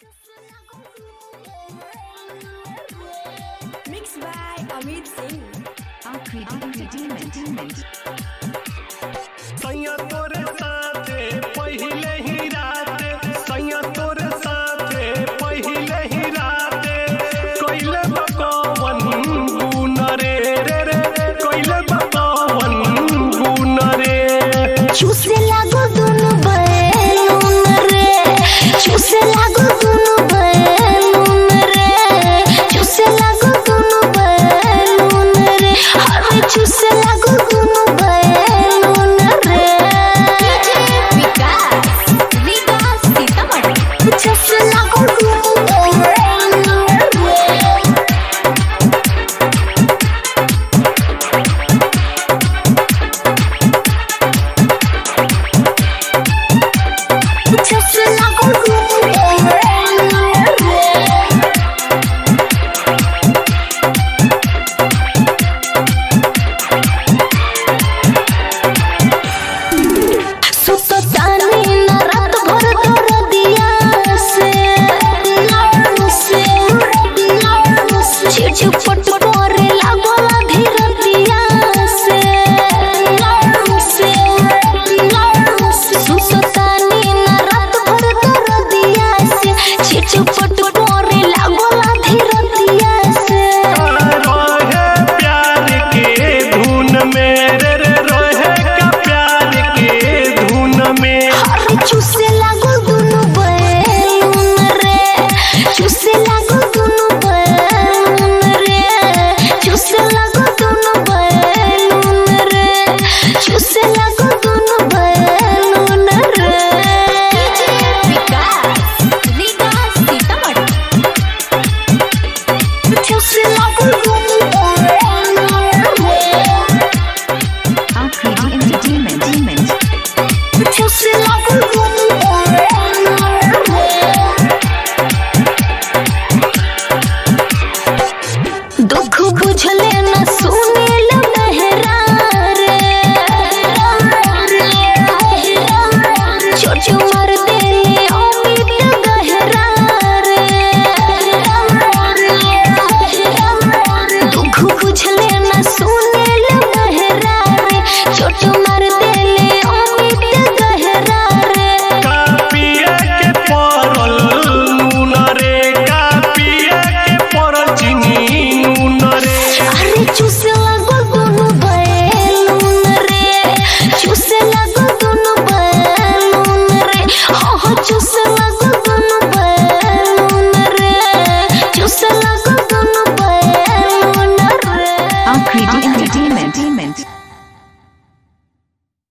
Mixed by Amit Singh. Entertainment. सैया तोरे साथे पहिले ही राते सैया तोरे साथे पहिले ही राते कोइले बकवन गुन रे रे रे कोइले बकवन गुन रे चूसे लागो दुनु बैलून रे चूसे लागो दुनु बैलून रे चूसे लागो दुनु बैलून रे अरे चूसे लागो दुनु बैलून रे विकास सीतामढ़ी चूसे लागो दुनु बैलून रे चूसे लागो दुनु बैलून रे सुतो तानी न रात भर कर दिया से चिटपट करे लागला धीर दिया से सुतो तानी न रात भर कर दिया से चिटपट करे लागला धीर दिया से रोहे प्यार के धुन में रे रे रोहे का प्यार के धुन में अरे चूसे लागो दुनु बैलून रे चूसे लागो दुनु बैलून रे चूसे लागो दुनु बैलून रे चूसे लागो दुनु बैलून रे विकास सीतामढ़ी चूसे लागो दुनु बैलून रे Entertainment. चूसे लागो दुनु बैलून रे दुख बुझले न सुनेल मेहरा रे चोट मार देले अमित गहरा रे दुख बुझले न सुनेल मेहरा रे चोट मार देले अमित गहरा रे कापिया के परल नून रे कापिया के परल चिनी नून रे अरे चूसे लागो दुनु बैलून रे चूसे लागो दुनु बैलून रे हो चूसे लागो दुनु बैलून रे चूसे लागो दुनु बैलून रे Entertainment.